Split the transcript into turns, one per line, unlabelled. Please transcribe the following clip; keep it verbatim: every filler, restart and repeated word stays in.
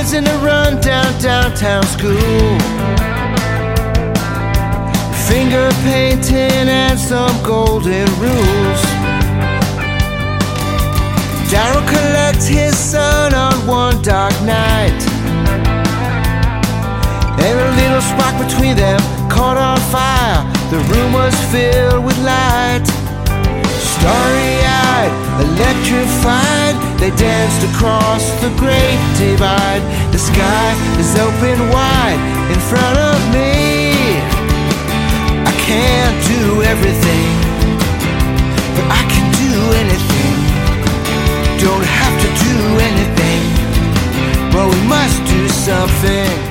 kids in a rundown downtown school, finger painting and some golden rules. Daryl collects his son on one dark night, and a little spark between them caught on fire. The room was filled with light. Starry-eyed, electrified, they danced across the great divide. The sky is open wide in front of me. I can't do everything, but I can do anything. Don't have to do anything, but we must do something.